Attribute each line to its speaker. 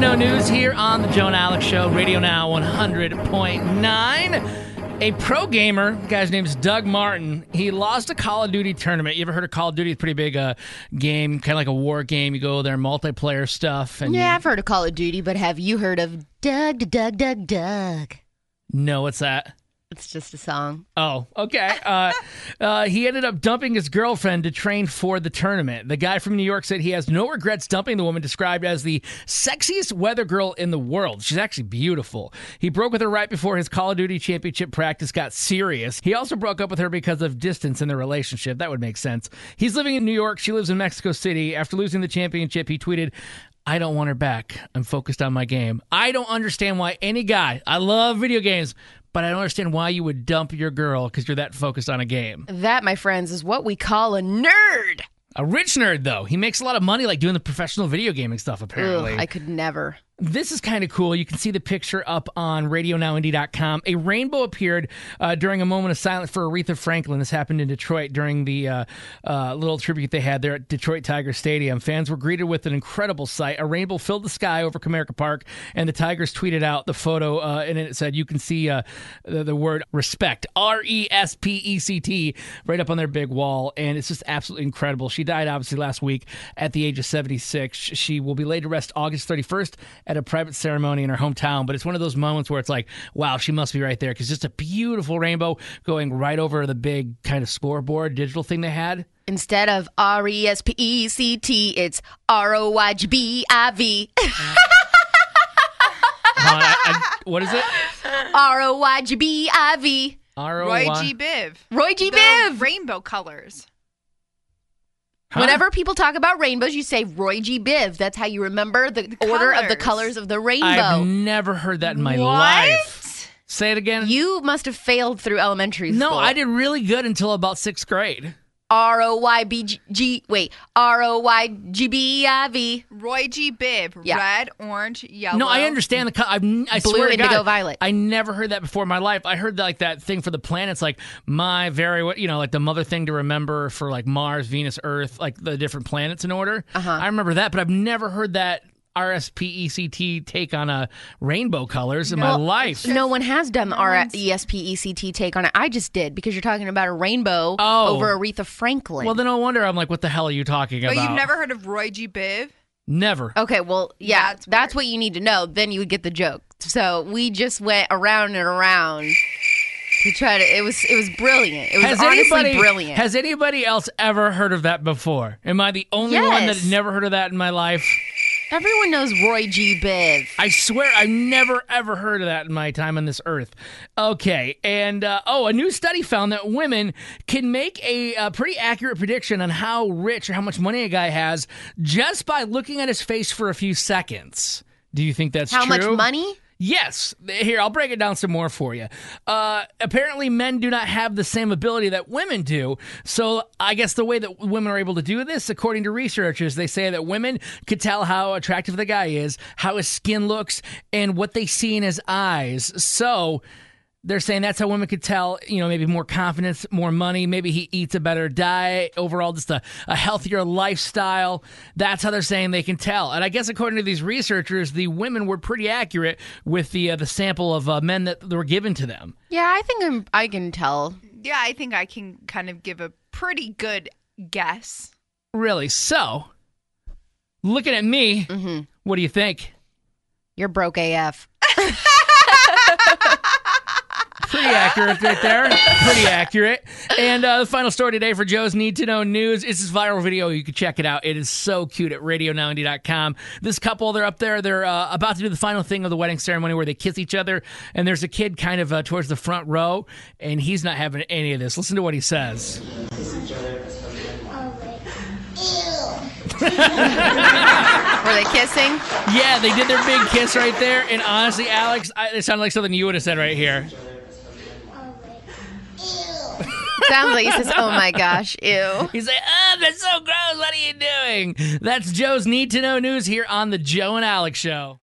Speaker 1: Know News here on the Joe and Alex Show, Radio Now 100.9. A pro gamer, the guy's name is Doug Martin. He lost a Call of Duty tournament. You ever heard of Call of Duty? It's a pretty big game, kind of like a war game. You go there, multiplayer stuff. And
Speaker 2: yeah, I've heard of Call of Duty, but have you heard of Doug?
Speaker 1: No, what's that?
Speaker 2: It's just a song.
Speaker 1: Oh, okay. He ended up dumping his girlfriend to train for the tournament. The guy from New York said he has no regrets dumping the woman described as the sexiest weather girl in the world. She's actually beautiful. He broke with her right before his Call of Duty championship practice got serious. He also broke up with her because of distance in the relationship. That would make sense. He's living in New York. She lives in Mexico City. After losing the championship, he tweeted, "I don't want her back. I'm focused on my game." I don't understand why any guy, I love video games, but I don't understand why you would dump your girl because you're that focused on a game.
Speaker 2: That, my friends, is what we call a nerd.
Speaker 1: A rich nerd, though. He makes a lot of money like doing the professional video gaming stuff, apparently.
Speaker 2: Ugh, I could never.
Speaker 1: This is kind of cool. You can see the picture up on RadioNowIndy.com. A rainbow appeared during a moment of silence for Aretha Franklin. This happened in Detroit during the little tribute they had there at Detroit Tiger Stadium. Fans were greeted with an incredible sight. A rainbow filled the sky over Comerica Park, and the Tigers tweeted out the photo, and it said, you can see the word respect, RESPECT, right up on their big wall, and it's just absolutely incredible. She died, obviously, last week at the age of 76. She will be laid to rest August 31st at a private ceremony in her hometown, but it's one of those moments where it's like, wow, she must be right there, because just a beautiful rainbow going right over the big kind of scoreboard digital thing they had.
Speaker 2: Instead of RESPECT, it's ROYGBIV.
Speaker 1: What is it?
Speaker 2: ROYGBIV.
Speaker 3: Roy G. Biv.
Speaker 2: Roy G. Biv.
Speaker 3: Rainbow colors.
Speaker 1: Huh?
Speaker 2: Whenever people talk about rainbows, you say Roy G. Biv. That's how you remember the order of the colors of the rainbow.
Speaker 1: I've never heard that in my life. Say it again.
Speaker 2: You must have failed through elementary school.
Speaker 1: No, I did really good until about 6th grade.
Speaker 2: ROYGBIV.
Speaker 3: Roy G. Biv.
Speaker 2: Yeah.
Speaker 3: Red, orange, yellow.
Speaker 1: No, I understand the color. I
Speaker 2: Blue,
Speaker 1: swear to
Speaker 2: indigo,
Speaker 1: God,
Speaker 2: violet.
Speaker 1: I never heard that before in my life. I heard like that thing for the planets, like my very, like the mother thing to remember for like Mars, Venus, Earth, like the different planets in order. I remember that, but I've never heard that RSPECT take on a rainbow colors in my life.
Speaker 2: No one has done the RESPECT take on it. I just did, because you're talking about a rainbow over Aretha Franklin.
Speaker 1: Well, then no wonder I'm like, what the hell are you talking about?
Speaker 3: But you've never heard of Roy G. Biv?
Speaker 1: Never.
Speaker 2: Okay, well, yeah, that's what you need to know. Then you would get the joke. So we just went around and around to try to. It was brilliant. It was honestly brilliant.
Speaker 1: Has anybody else ever heard of that before? Am I the only one that never heard of that in my life?
Speaker 2: Everyone knows Roy G. Biv.
Speaker 1: I swear I've never, ever heard of that in my time on this earth. Okay, and a new study found that women can make a pretty accurate prediction on how rich or how much money a guy has just by looking at his face for a few seconds. Do you think that's true?
Speaker 2: How much money?
Speaker 1: Yes. Here, I'll break it down some more for you. Apparently, men do not have the same ability that women do. So I guess the way that women are able to do this, according to researchers, they say that women could tell how attractive the guy is, how his skin looks, and what they see in his eyes. So they're saying that's how women could tell, maybe more confidence, more money, maybe he eats a better diet, overall just a healthier lifestyle. That's how they're saying they can tell. And I guess according to these researchers, the women were pretty accurate with the sample of men that were given to them.
Speaker 2: Yeah, I think I can tell.
Speaker 3: Yeah, I think I can kind of give a pretty good guess.
Speaker 1: Really? So, looking at me, What do you think?
Speaker 2: You're broke AF.
Speaker 1: Pretty accurate right there. Pretty accurate. And the final story today for Joe's Need to Know News is this viral video. You can check it out. It is so cute at RadioNowIndy.com. This couple, they're up there. They're about to do the final thing of the wedding ceremony where they kiss each other. And there's a kid kind of towards the front row, and he's not having any of this. Listen to what he says.
Speaker 2: Were they kissing?
Speaker 1: Yeah, they did their big kiss right there. And honestly, Alex, it sounded like something you would have said right here.
Speaker 2: Sounds like he says, oh my gosh, ew.
Speaker 1: He's like, that's so gross. What are you doing? That's Joe's Need to Know News here on the Joe and Alex Show.